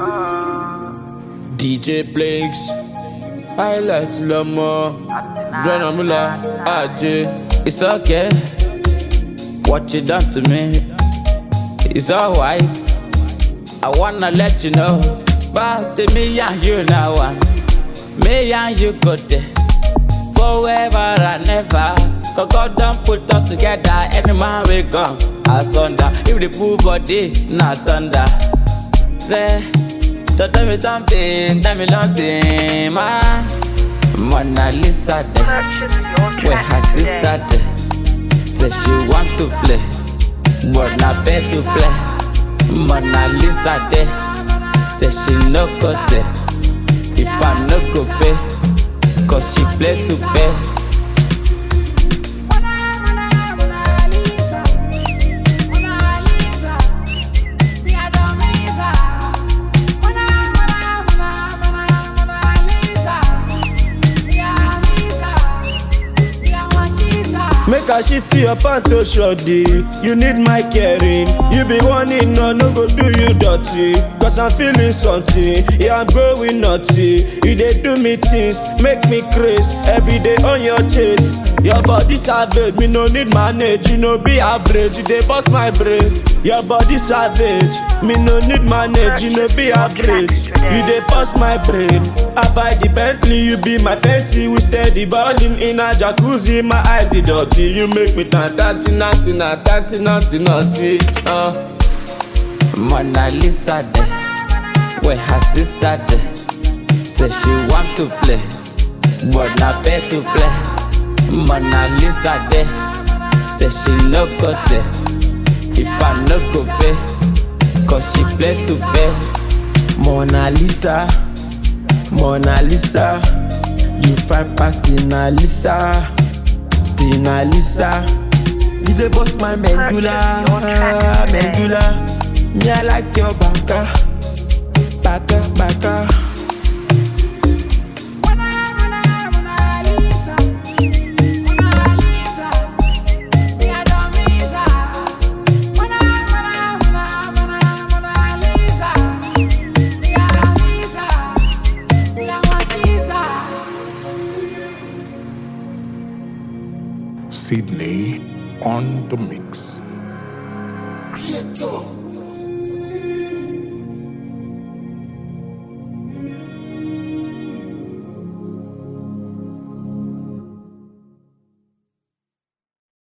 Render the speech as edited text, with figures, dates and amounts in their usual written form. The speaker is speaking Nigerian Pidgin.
DJ Blinks, highlights Lamo, Dranamula, AJ. It's okay, what you done to me, it's alright. I wanna let you know about me and you now. Me and you go there forever and ever. Cause God don't put us together. Any man we come asunder. If the poor body not thunder. There, so tell me something, tell me nothing, man. Mona Lisa there, where her sister there. Say she want to play, but not pay to play. Mona Lisa there, say she no go say. If I no go pay, cause she play to pay. Make a shift to your panto shorty. You need my caring. You be wanting, no go do you dirty. Cause I'm feeling something. Yeah, I'm going naughty. You dey do me things, make me crazy. Every day on your chase. Your body savage, me no need manage. You know be average, you dey bust my brain. Your body savage, me no need manage. You know be average, you dey bust my brain. I buy the Bentley, you be my Fenty. We steady balling in a jacuzzi. My eyes are dirty. You make me naughty. Mona Lisa there, where her sister there. Say she want to play, but not pay to play. Mona Lisa there, say she no go say. If I no go pay, cause she play to pay. Mona Lisa, Mona Lisa, you find past Tina Lisa, Tina Lisa. You dey bust my medulla, medulla. Me I like your baka, baka, baka. Sydney on the mix. Creator.